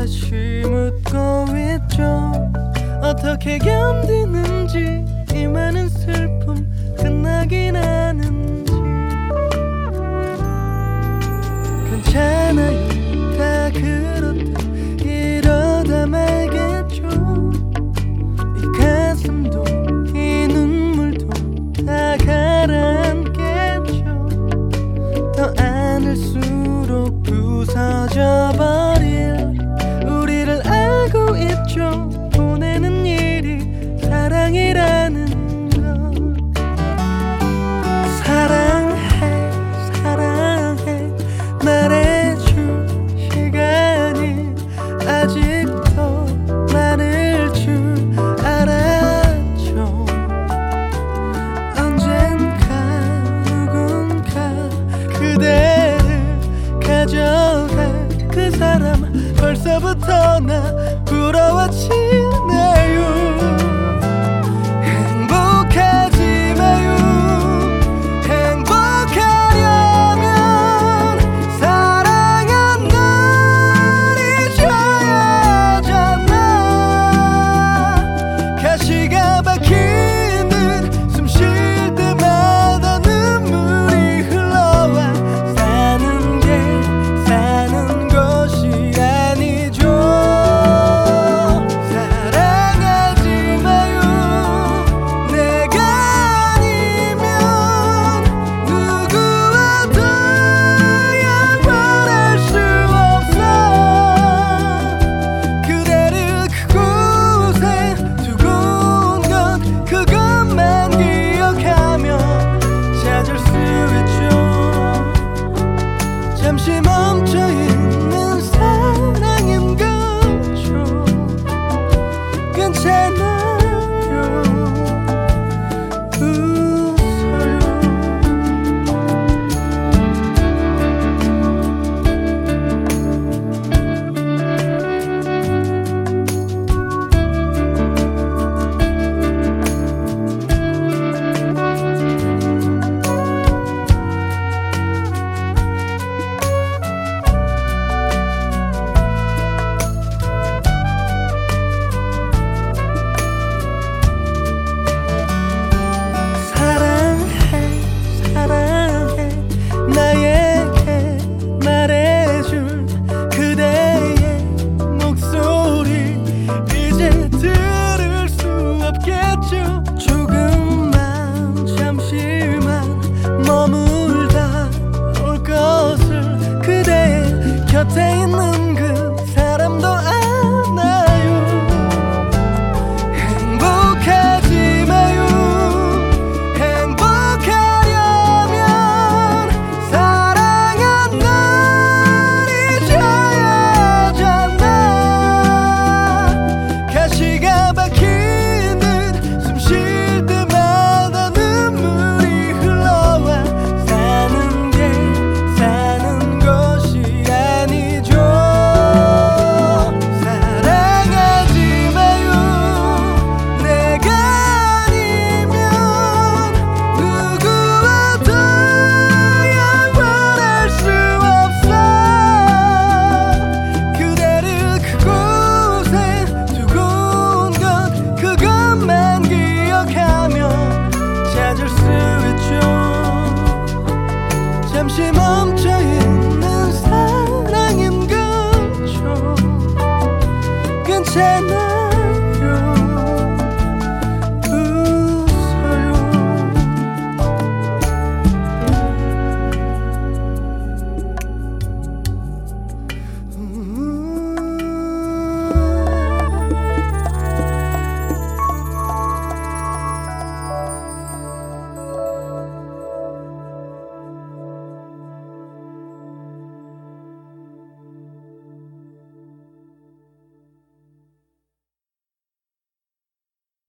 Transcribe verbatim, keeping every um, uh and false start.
다시 묻고 있죠. 어떻게 견디는지 이 많은 슬픔 끝나긴 하는지. 괜찮아요 다 그렇다 이러다 말겠죠. 이 가슴도 이 눈물도 다 가라앉겠죠. 더 안을수록 부서져 버릴 우리를 알고 있죠. 보내는 일이 사랑이라는 걸. 사랑해 사랑해 말해줄 시간이 아직도 많을 줄 알았죠. 언젠가 누군가 그대를 가져갈 그 사람 벌써부터 나 부러워지네요. 행복하지 마요. 행복하려면 사랑한 널 잊어야 하잖아. 가시가 박히는 숨 쉴 때마다 눈물이 흘러와. 사는 게 사는 것이 아니죠. 사랑하지 마요. 내가 아니면 누구와도 영원할 수 없어. 그대를 그곳에 두고 온 건 그것만 기억하며 찾을 수 있죠. 잠시 멈춰있는 사랑인 거죠. 괜찮아요. 웃어요. 사랑해 사랑해 나에게 말해줄 그대의 목소리 이제 들을 수 없겠죠. 조금만 잠시만 머물다 올 것을 그대의 곁에 있는 그 사람도 아나요. 행복하지 마요. 행복하려면 사랑한 널 잊어야 하잖아. 가시가 박히는 숨 쉴 때마다 눈물이 흘러와. 사는 게 사는 것이 아니죠. 사랑하지 마요. 내가 아니면 누구와도 영원할 수 없어. 그대를 그곳에 두고 온 건 그것만 기억하며 찾을 수 있죠. 잠시 멈춰있는 사랑인 거죠. 괜찮아.